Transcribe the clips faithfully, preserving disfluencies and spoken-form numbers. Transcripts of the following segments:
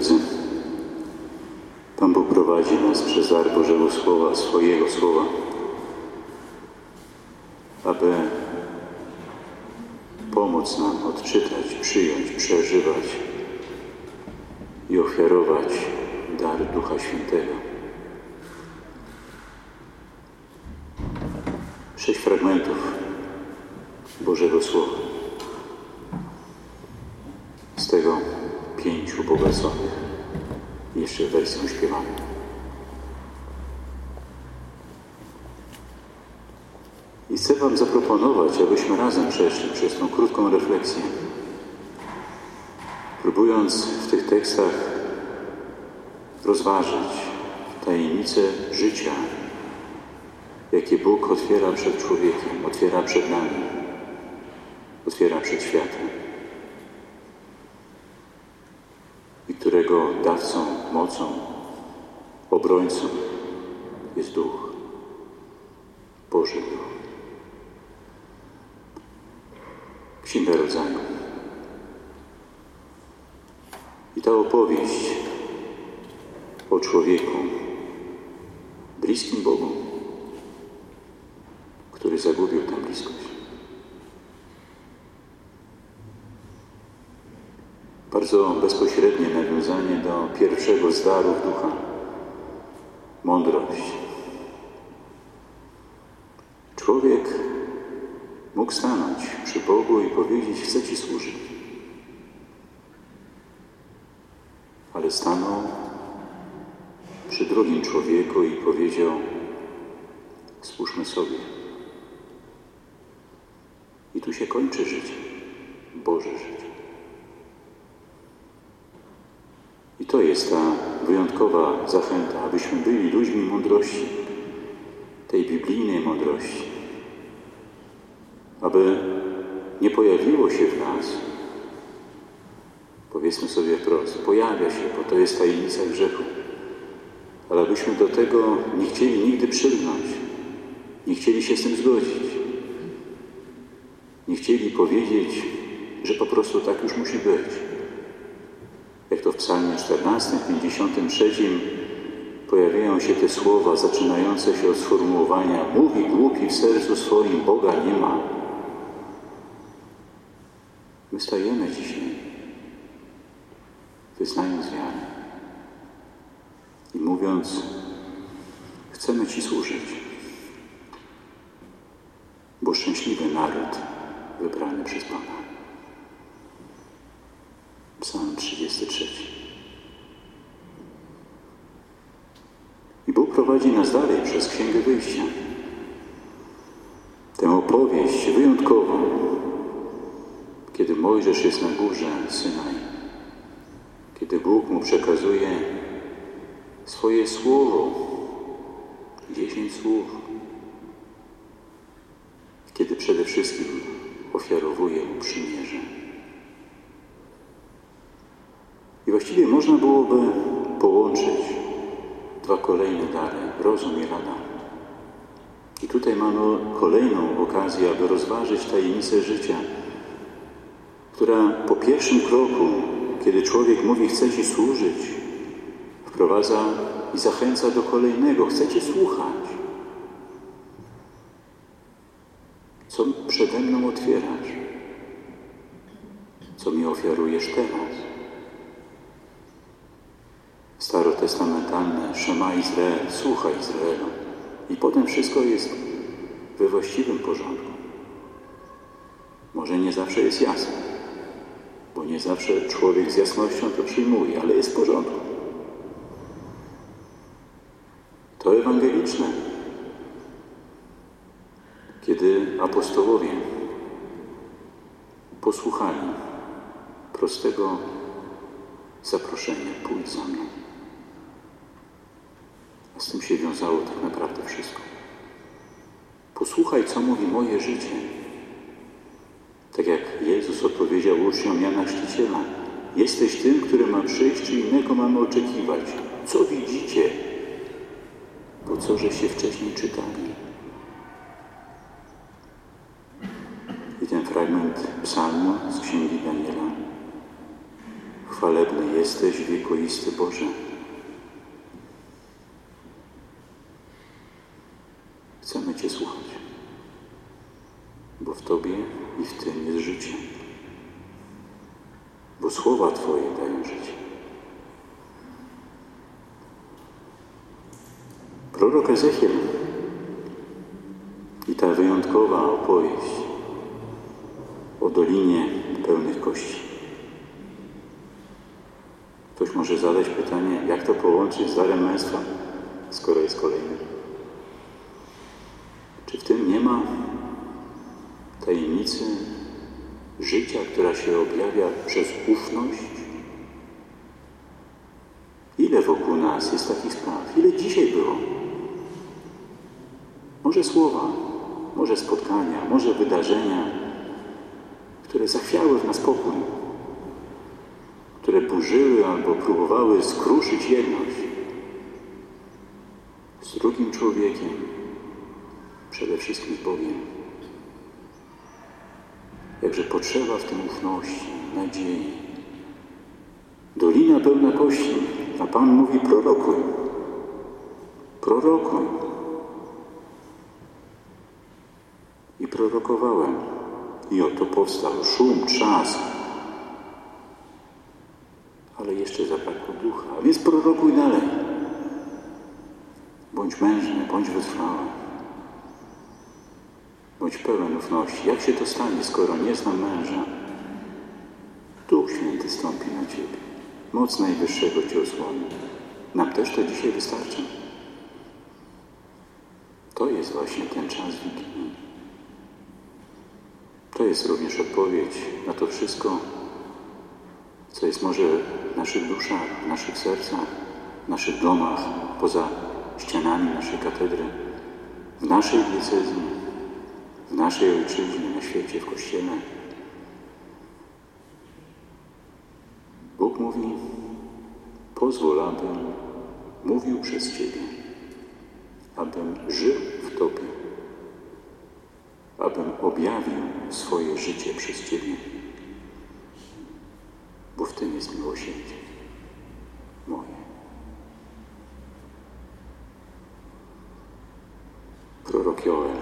drodzy, Pan Bóg prowadzi nas przez dar Bożego Słowa, swojego Słowa, aby pomóc nam odczytać, przyjąć, przeżywać i ofiarować dar Ducha Świętego. Sześć fragmentów Bożego Słowa. Z tego pięciu błogosławionych, jeszcze wersją śpiewaną. I chcę Wam zaproponować, abyśmy razem przeszli przez tą krótką refleksję, próbując w tych tekstach rozważyć tajemnice życia, jakie Bóg otwiera przed człowiekiem, otwiera przed nami, otwiera przed światem, i którego dawcą, mocą, obrońcą jest Duch, Boży Duch. Księga Rodzaju. I ta opowieść o człowieku bliskim Bogu, który zagubił tę bliskość. Bardzo bezpośrednie nawiązanie do pierwszego z darów Ducha. Mądrość. Człowiek mógł stanąć przy Bogu i powiedzieć: chcę Ci służyć. Ale stanął przy drugim człowieku i powiedział: służmy sobie. I tu się kończy życie, Boże życie. I to jest ta wyjątkowa zachęta, abyśmy byli ludźmi mądrości, tej biblijnej mądrości. Aby nie pojawiło się w nas, powiedzmy sobie wprost, pojawia się, bo to jest tajemnica grzechu, ale abyśmy do tego nie chcieli nigdy przylgnąć, nie chcieli się z tym zgodzić, nie chcieli powiedzieć, że po prostu tak już musi być. Jak to w psalmie czternastym, pięćdziesiątym trzecim pojawiają się te słowa zaczynające się od sformułowania: mówi głupi w sercu swoim, Boga nie ma. My stajemy dzisiaj, wyznając wiarę i mówiąc: chcemy Ci służyć, bo szczęśliwy naród wybrany przez Pana. Psalm trzydziesty trzeci. I Bóg prowadzi nas dalej przez Księgę Wyjścia. Tę opowieść wyjątkową, kiedy Mojżesz jest na górze Synaj, kiedy Bóg mu przekazuje swoje słowo, dziesięć słów, kiedy przede wszystkim ofiarowuje mu przymierze. I właściwie można byłoby połączyć dwa kolejne dary, rozum i rada. I tutaj mamy kolejną okazję, aby rozważyć tajemnicę życia, która po pierwszym kroku, kiedy człowiek mówi: chcę Ci służyć, wprowadza i zachęca do kolejnego: chcę Cię słuchać. Co przede mną otwierasz? Co mi ofiarujesz teraz? Starotestamentalne Szema Izrael, słuchaj Izraelu. I potem wszystko jest we właściwym porządku. Może nie zawsze jest jasne, bo nie zawsze człowiek z jasnością to przyjmuje, ale jest w porządku. To ewangeliczne. Kiedy apostołowie posłuchali prostego zaproszenia: pójdź za mną. A z tym się wiązało tak naprawdę wszystko. Posłuchaj, co mówi moje życie. Tak jak Jezus odpowiedział uczniom Jana Chrzciciela: jesteś tym, który ma przyjść, czy innego mamy oczekiwać? Co widzicie? Bo co żeście wcześniej czytali? I ten fragment psalmu z Księgi Daniela: chwalebny jesteś wiekuisty Boże. Chcemy Cię słuchać, bo w Tobie i w Tym jest życie. Bo słowa Twoje dają życie. Prorok Ezechiel i ta wyjątkowa opowieść o dolinie pełnych kości. Ktoś może zadać pytanie, jak to połączyć z darem męstwa, skoro jest kolejny? Czy w tym nie ma tajemnicy życia, która się objawia przez ufność? Ile wokół nas jest takich spraw? Ile dzisiaj było? Może słowa, może spotkania, może wydarzenia, które zachwiały w nas pokój, które burzyły albo próbowały skruszyć jedność z drugim człowiekiem, przede wszystkim z Bogiem. Jakże potrzeba w tym ufności, nadziei. Dolina pełna kości, a Pan mówi: prorokuj, prorokuj. I prorokowałem. I oto powstał szum, trzask. Ale jeszcze zabrakło ducha. A więc prorokuj dalej. Bądź mężny, bądź wytrwały. Bądź pełen ufności. Jak się to stanie, skoro nie znam męża? Duch Święty stąpi na Ciebie. Moc Najwyższego Cię osłoni. Nam też to dzisiaj wystarczy. To jest właśnie ten czas Wigilii. To jest również odpowiedź na to wszystko, co jest może w naszych duszach, w naszych sercach, w naszych domach, poza ścianami naszej katedry, w naszej diecezji, w naszej ojczyźnie, na świecie, w Kościele. Bóg mówi: pozwól, abym mówił przez Ciebie, abym żył w Tobie, abym objawił swoje życie przez Ciebie, bo w tym jest miłosierdzie moje. Prorok Joel: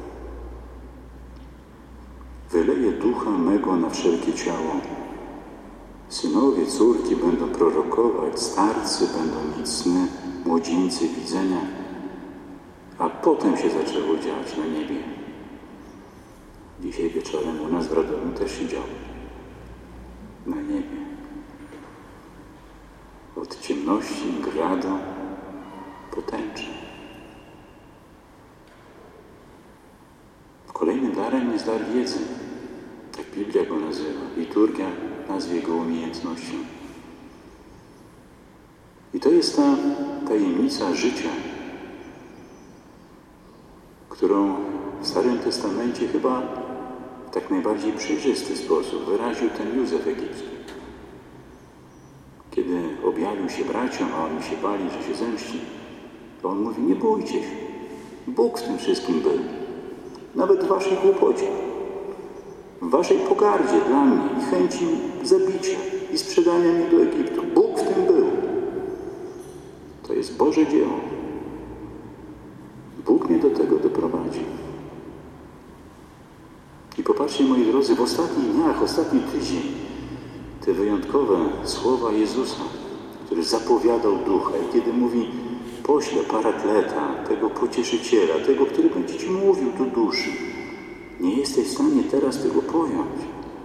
wyleję ducha mego na wszelkie ciało. Synowie, córki będą prorokować, starcy będą mieć sny, młodzieńcy widzenia. A potem się zaczęło dziać na niebie. Dzisiaj wieczorem u nas w Radomiu też się działo. Na niebie. Od ciemności gradu po tęczy. Kolejnym darem jest dar wiedzy. Tak Biblia go nazywa. Liturgia nazwie go umiejętnością. I to jest ta tajemnica życia, którą w Starym Testamencie chyba w tak najbardziej przejrzysty sposób wyraził ten Józef Egipski. Kiedy objawił się braciom, a oni się bali, że się zemści, to on mówi: nie bójcie się, Bóg w tym wszystkim był. Nawet w waszej głupocie, w waszej pogardzie dla mnie i chęci zabicia i sprzedania mnie do Egiptu. Bóg w tym był. To jest Boże dzieło. Bóg mnie do tego doprowadził. I popatrzcie, moi drodzy, w ostatnich dniach, ostatni tydzień, te wyjątkowe słowa Jezusa, który zapowiadał Ducha i kiedy mówi: poślę Parakleta, tego Pocieszyciela, tego, który będzie Ci mówił do duszy. Nie jesteś w stanie teraz tego pojąć,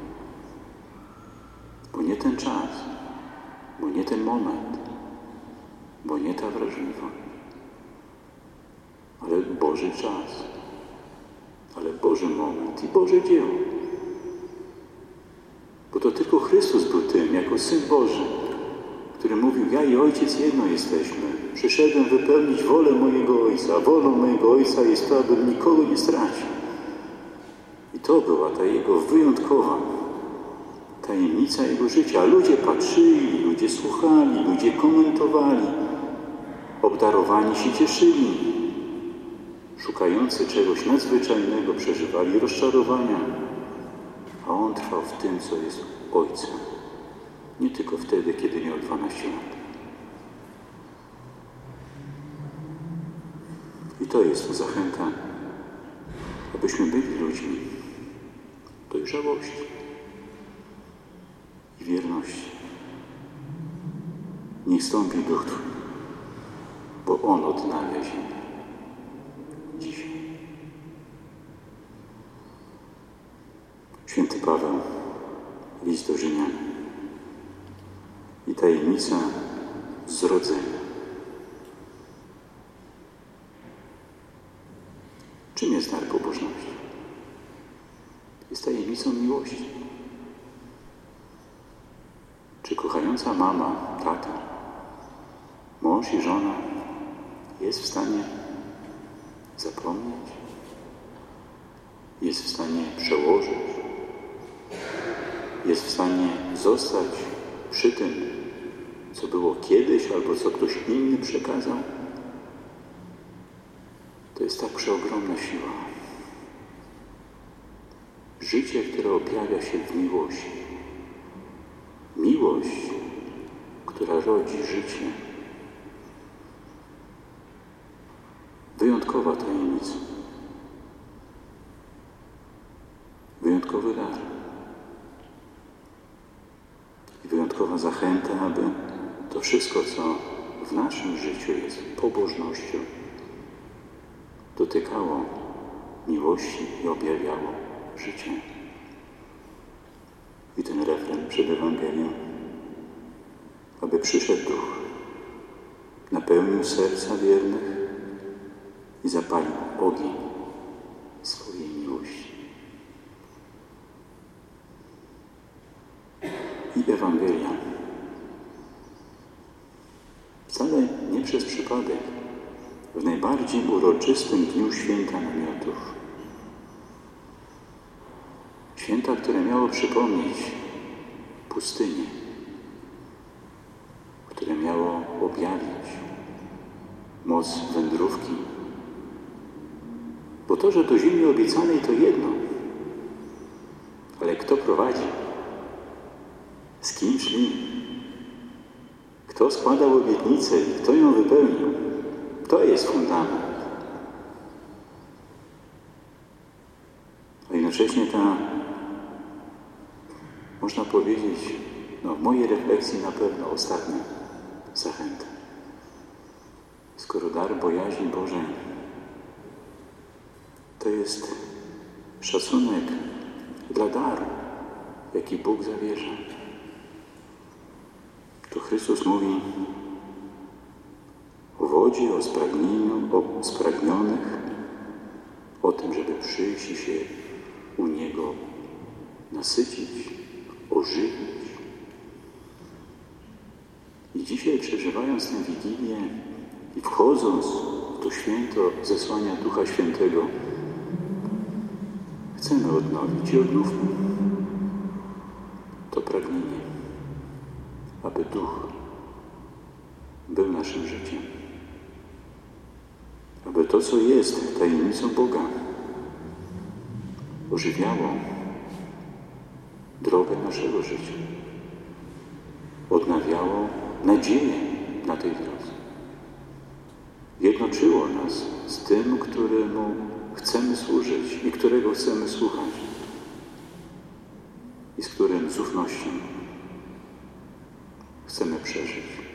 bo nie ten czas, bo nie ten moment, bo nie ta wrażliwość, ale Boży czas, ale Boży moment i Boże dzieło. Bo to tylko Chrystus był tym, jako Syn Boży, który mówił: ja i Ojciec jedno jesteśmy. Przyszedłem wypełnić wolę mojego Ojca. Wolą mojego Ojca jest to, abym nikogo nie stracił. I to była ta Jego wyjątkowa tajemnica Jego życia. Ludzie patrzyli, ludzie słuchali, ludzie komentowali. Obdarowani się cieszyli. Szukający czegoś nadzwyczajnego przeżywali rozczarowania. A On trwał w tym, co jest Ojcem. nie tylko wtedy, kiedy miał dwanaście lat. I to jest zachęta, abyśmy byli ludźmi dojrzałości i wierności. Niech stąpi Duch Twój, bo On odnawia ziemię dzisiaj. Święty Paweł, list do Rzymian i tajemnica zrodzenia. Czym jest dar pobożności? Jest tajemnicą miłości. Czy kochająca mama, tata, mąż i żona jest w stanie zapomnieć? Jest w stanie przełożyć? Jest w stanie zostać przy tym, co było kiedyś albo co ktoś inny przekazał? To jest tak przeogromna siła. Życie, które objawia się w miłości. Miłość, która rodzi życie. Wyjątkowa tajemnica. Wyjątkowy dar. I wyjątkowa zachęta, aby to wszystko, co w naszym życiu jest pobożnością, dotykało miłości i objawiało życie. I ten refren przed Ewangelią, aby przyszedł Duch, napełnił serca wiernych i zapalił ogień swojej miłości. I Ewangelia wcale nie przez przypadek w najbardziej uroczystym dniu Święta Namiotów. Święta, które miało przypomnieć pustynię, które miało objawić moc wędrówki. Bo to, że do ziemi obiecanej, to jedno. Ale kto prowadzi? Z kim szli? Kto składał obietnicę i kto ją wypełnił? To jest fundament. A jednocześnie ta, można powiedzieć, no w mojej refleksji na pewno ostatnia zachęta. Skoro dar bojaźni Bożej to jest szacunek dla daru, jaki Bóg zawierza, to Chrystus mówi o wodzie, o spragnieniu, o spragnionych, o tym, żeby przyjść i się u Niego nasycić, ożywić. I dzisiaj, przeżywając tę Wigilię i wchodząc w to święto zesłania Ducha Świętego, chcemy odnowić i odnówmy to pragnienie, aby Duch był naszym życiem. Aby to, co jest tajemnicą Boga, ożywiało drogę naszego życia. Odnawiało nadzieję na tej drodze. Jednoczyło nas z tym, któremu chcemy służyć i którego chcemy słuchać. I z którym z ufnością chcemy przeżyć